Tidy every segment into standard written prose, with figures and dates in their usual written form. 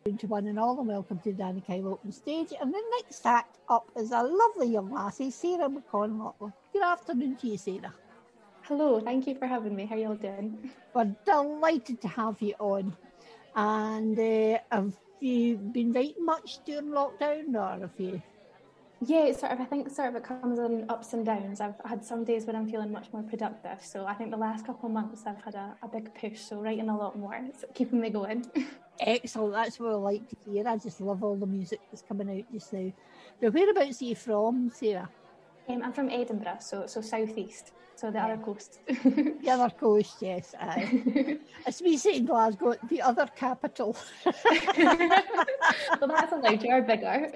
To one and all, and welcome to Danny Kyle Open Stage. And the next act up is a lovely young lassie, Sarah McConnell. Good afternoon to you, Sarah. Hello, thank you for having me. How are you all doing? We're delighted to have you on. And have you been writing much during lockdown, or have you? Yeah, I think it comes in ups and downs. I've had some days when I'm feeling much more productive. So I think the last couple of months I've had a big push, so writing a lot more. It's keeping me going. Excellent, that's what I like to hear. I just love all the music that's coming out just now. Now, whereabouts are you from, Sarah? I'm from Edinburgh, so southeast, so the other coast. The other coast, yes. It's me saying Glasgow, the other capital. Well, that's allowed. You're bigger.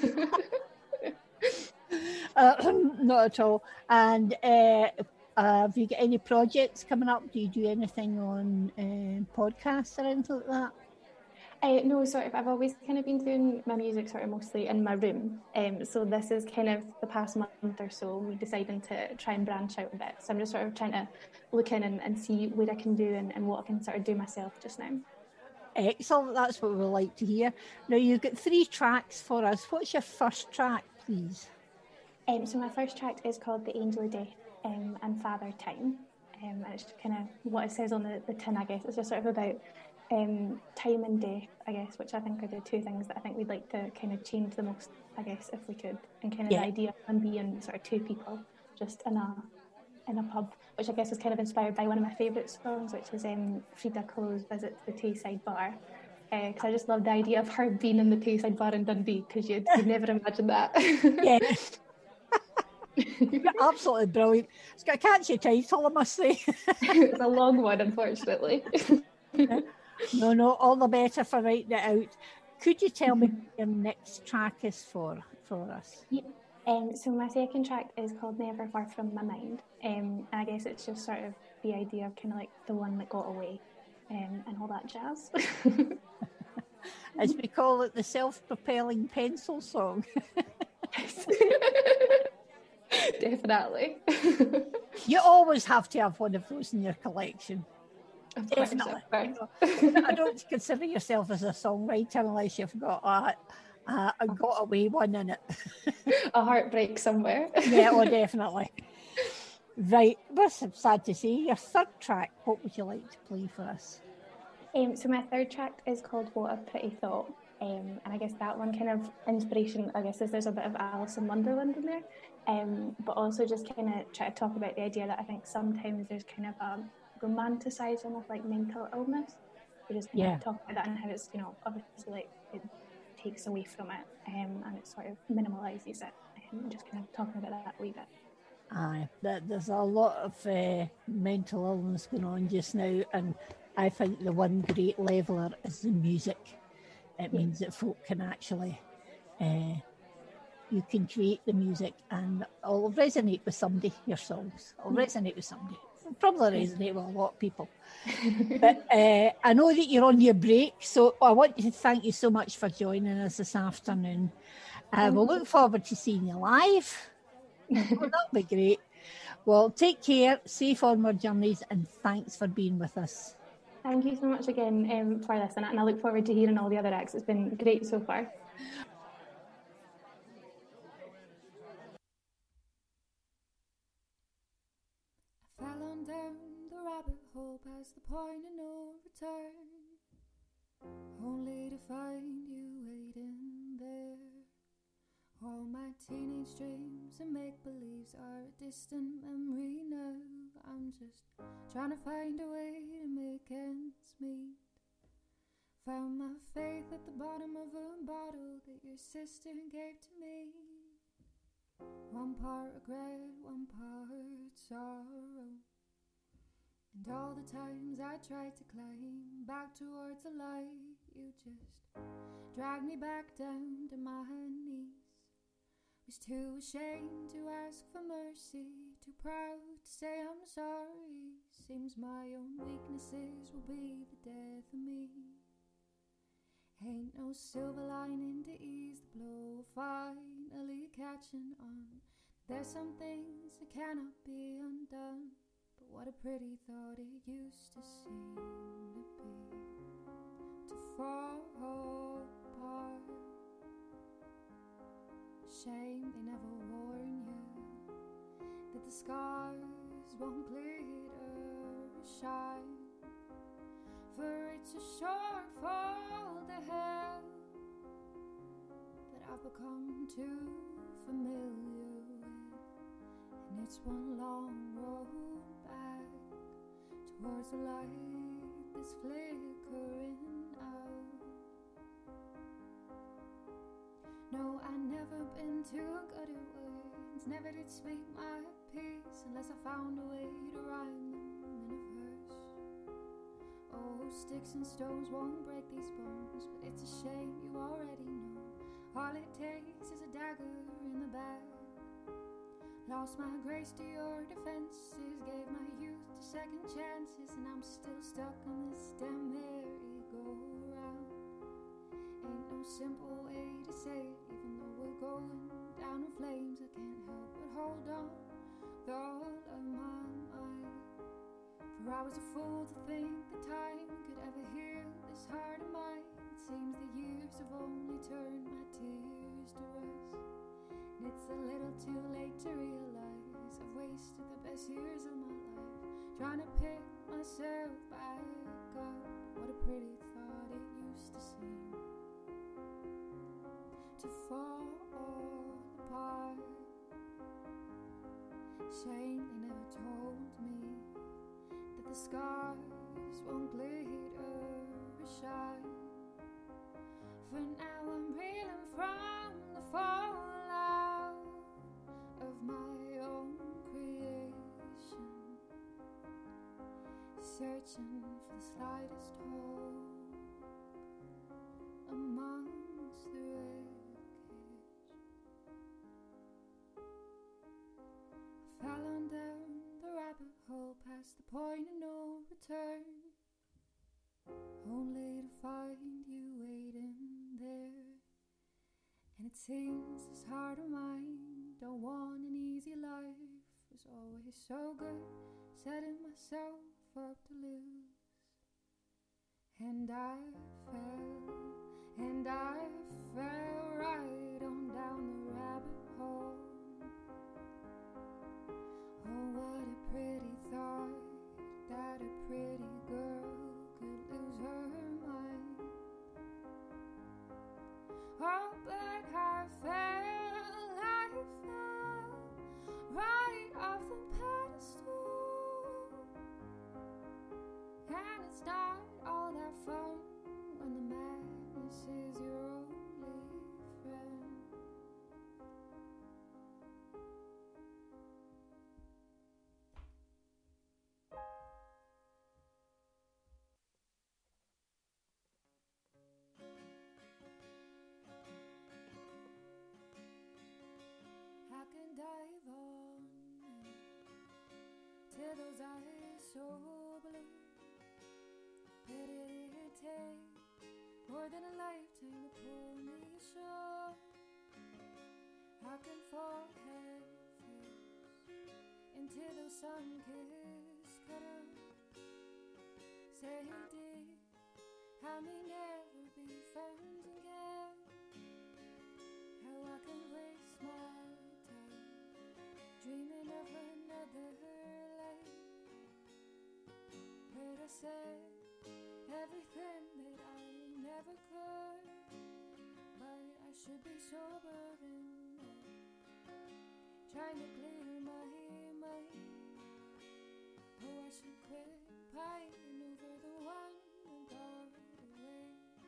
Not at all. And have you got any projects coming up? Do you do anything on podcasts or anything like that? No, I've always kind of been doing my music sort of mostly in my room. So this is kind of the past month or so, me deciding to try and branch out a bit. So I'm just sort of trying to look in and see what I can do and what I can sort of do myself just now. Excellent, that's what we like to hear. Now, you've got 3 tracks for us. What's your first track, please? So my first track is called The Angel of Death and Father Time. And it's just kind of what it says on the tin, I guess. It's just sort of about time and death, I guess, which I think are the 2 things that I think we'd like to kind of change the most, I guess, if we could. And kind of the idea of being sort of 2 people just in a pub, which I guess is kind of inspired by one of my favourite songs, which is Frida Kahlo's Visit to the Tayside Bar. Because I just love the idea of her being in the Tayside Bar in Dundee, because you'd never imagine that. Yeah. Absolutely brilliant. It's got a catchy title, I must say. It's a long one, unfortunately. No, all the better for writing it out. Could you tell me what your next track is for us? Yeah. So my second track is called Never Far From My Mind. And I guess it's just sort of the idea of kind of like the one that got away and all that jazz. As we call it, the self-propelling pencil song. Definitely. You always have to have one of those in your collection. Of Definitely. Course. I don't consider yourself as a songwriter unless you've got a got away one in it. A heartbreak somewhere. Yeah, well, definitely. Right, that's sad to say. Your third track, what would you like to play for us? So my third track is called What a Pretty Thought. And I guess that one kind of inspiration, I guess, is there's a bit of Alice in Wonderland in there. But also just kind of try to talk about the idea that I think sometimes there's kind of a romanticizing of like mental illness. We just kind of talk about that and how it's, obviously like it takes away from it and it sort of minimalizes it. Just kind of talking about that a wee bit. Aye, there's a lot of mental illness going on just now, and I think the one great leveller is the music. It means that folk can actually, you can create the music and it'll resonate with somebody, your songs. It'll resonate with somebody. It'll probably resonate with a lot of people. But I know that you're on your break, so I want to thank you so much for joining us this afternoon. We'll look forward to seeing you live. That'll be great. Well, take care, safe onward journeys, and thanks for being with us. Thank you so much again for listening, and I look forward to hearing all the other acts. It's been great so far. I fell on down the rabbit hole past the point of no return, only to find you waiting there. All my teenage dreams and make-believes are a distant memory now. I'm just trying to find a way to make ends meet. Found my faith at the bottom of a bottle that your sister gave to me. One part regret, one part sorrow. And all the times I tried to climb back towards the light, you just dragged me back down to my knees. Was too ashamed to ask for mercy, too proud to say I'm sorry. Seems my own weaknesses will be the death of me. Ain't no silver lining to ease the blow of finally catching on. There's some things that cannot be undone, but what a pretty thought it used to seem to be. To fall shame they never warn you that the scars won't glitter or shine, for it's a short fall to hell that I've become too familiar with, and it's one long road back towards the light that's flickering out. No, I never been too good at words, never did speak my piece unless I found a way to rhyme them in a verse. Oh, sticks and stones won't break these bones, but it's a shame you already know. All it takes is a dagger in the back. Lost my grace to your defenses, gave my youth to second chances, and I'm still stuck on this damn merry-go-round. Ain't no simple way to say it, even though we're going down in flames. I can't help but hold on with all of my might, for I was a fool to think that time could ever heal this heart of mine. It seems the years have only turned my tears to rust, and it's a little too late to realize I've wasted the best years of my life trying to pick myself back up. What a pretty thought it used to seem, to fall apart. Shame they never told me that the scars won't glitter or shine, for now I'm reeling from the fallout of my own creation, searching for the slightest hope amongst the wreckage. I fell on down the rabbit hole past the point of no return, only to find you waiting there. And it seems this heart of mine don't want an easy life, was always so good, setting myself up to lose. And I fell right on down the rabbit hole. Oh, what a pretty thought that a pretty girl could lose her mind. Oh, but I fell right off the pedestal, and it's not all that fun when the madness is your only friend. I can dive on till those eyes so blue, but it'd take more than a lifetime to pull me ashore. I can fall head first into those sun-kissed cuddles. Say, dear, I may never be friends again. How I can waste my time dreaming of another life, where I said everything that I never could, but I should be sober and trying to clear my mind. Oh, I should quit pining over the one who got away,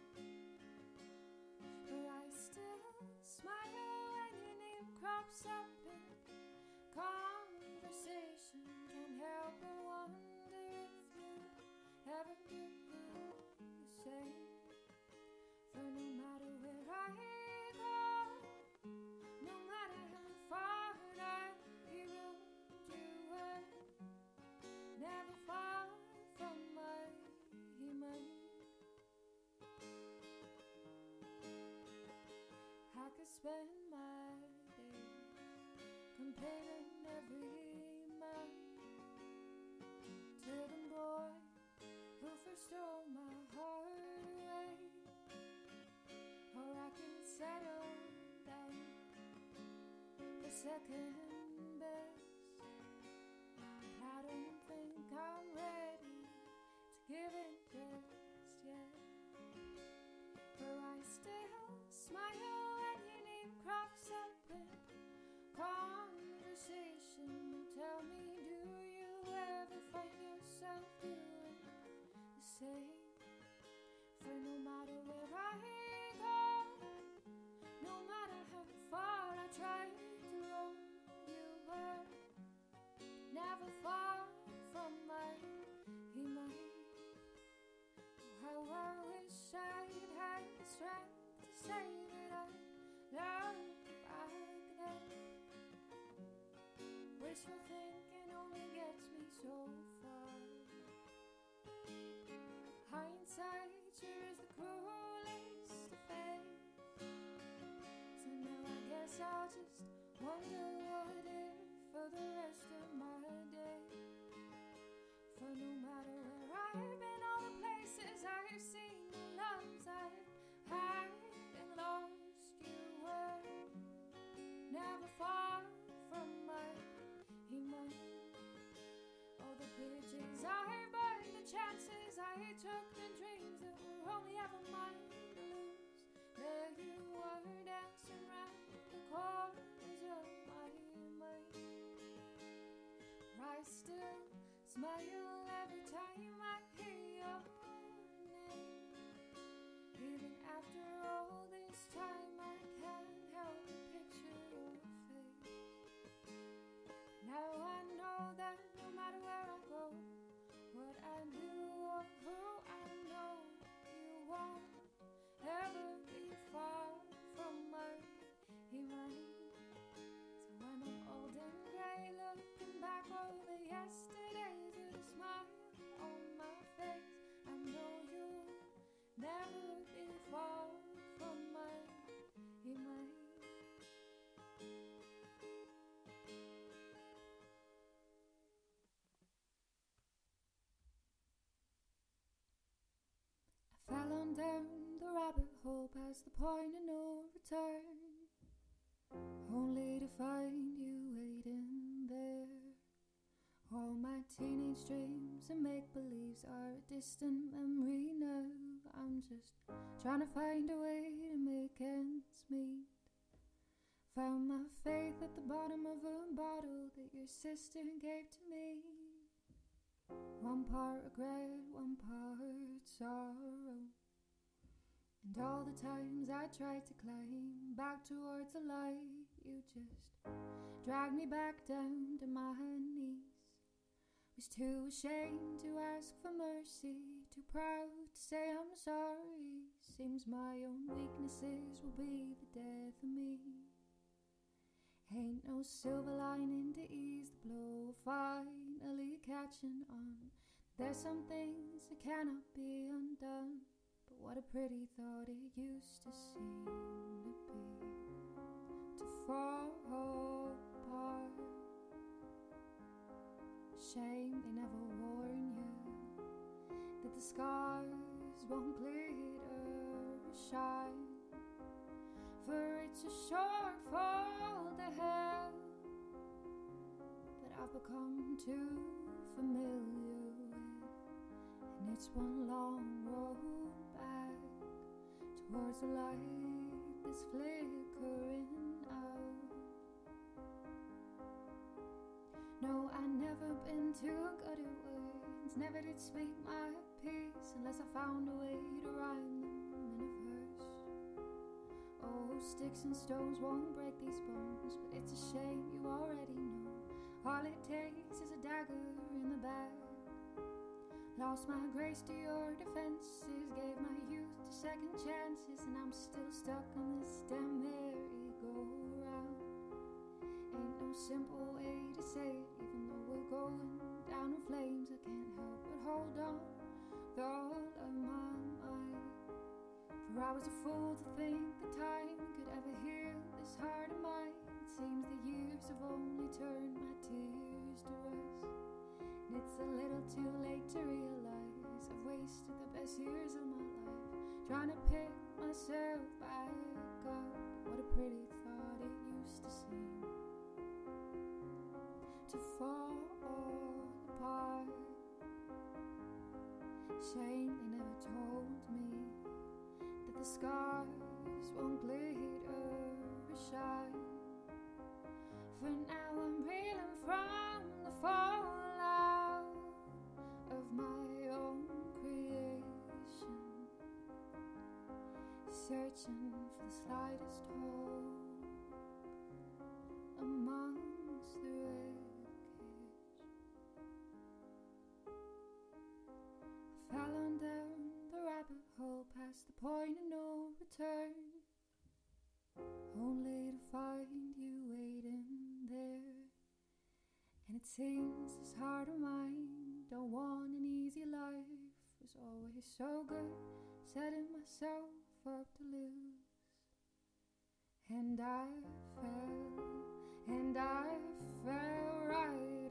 but I still smile when your name crops up in conversation. Can't help but wonder if you ever do the same. For no matter where I go, no matter how far I roamed, you were never far from my mind. I could spend my days comparing every man to the boy who first stole my heart away. Or I can settle down second best. But I don't think I'm ready to give it just yet. For I still smile when your name crops up in conversation. Tell me, do you ever find yourself doing the same? For no matter where I go, no matter how far I try to roam, you were never far from my mind. How I wish I'd had the strength to say that I love you back then. Wishful thinking only gets me so far. Hindsight sure is the cruelest of fates. So now I guess I'll just wonder what if for the rest of my day. For no matter where I've been, all the places I've seen, the loves I've had and lost, you were never far from my mind. All the bridges I burned, the chances I took, the dreams that were only ever mine to lose. There you were dancing round the corners of my mind. I still smile every time I hear your name. Even after all this time, I can't help but picture your face. Now I know that no matter where I go, what I do or who I know, you won't ever be far from my mind. So when I'm old and grey, looking back over yesterdays with a smile on my face, I know you'll never be far from my mind. I fell on down the rabbit hole past the point of no return, only to find you waiting there. All my teenage dreams and make-believes are a distant memory now. I'm just trying to find a way to make ends meet. Found my faith at the bottom of a bottle that your sister gave to me. One part regret, one part sorrow. And all the times I tried to climb back towards the light, you just dragged me back down to my knees. Was too ashamed to ask for mercy, too proud to say I'm sorry. Seems my own weaknesses will be the death of me. Ain't no silver lining to ease the blow of finally catching on. There's some things that cannot be undone, but what a pretty thought it used to seem to be, to fall apart. Shame they never warn you that the scars won't glitter or shine, for it's a short fall to hell that I've become too familiar with. And it's one long road back towards the light that's flickering out. No, I've never been too good at words, never did speak my piece unless I found a way to rhyme them in a verse. Oh, sticks and stones won't break these bones, but it's a shame you already know. All it takes is a dagger in the back. Lost my grace to your defenses, gave my youth to second chances, and I'm still stuck on this damn merry-go-round. Ain't no simple way to say it, even though we're going down in flames. I can't help but hold on with all of my might. For I was a fool to think that time could ever heal this heart of mine. It seems the years have only turned my tears to rust, and it's a little too late to realize I've wasted the best years of my life trying to pick myself back up. What a pretty thought it used to seem. to fall apart. Shame they never told me that the scars won't glitter or shine. For now I'm reeling from the fallout of my own creation, searching for the slightest hope amongst the wreckage. I fell on down the rabbit hole past the point of no return, only to find you waiting there. And it seems this heart of mine don't want an easy life, was always so good, setting myself up to lose. And I fell right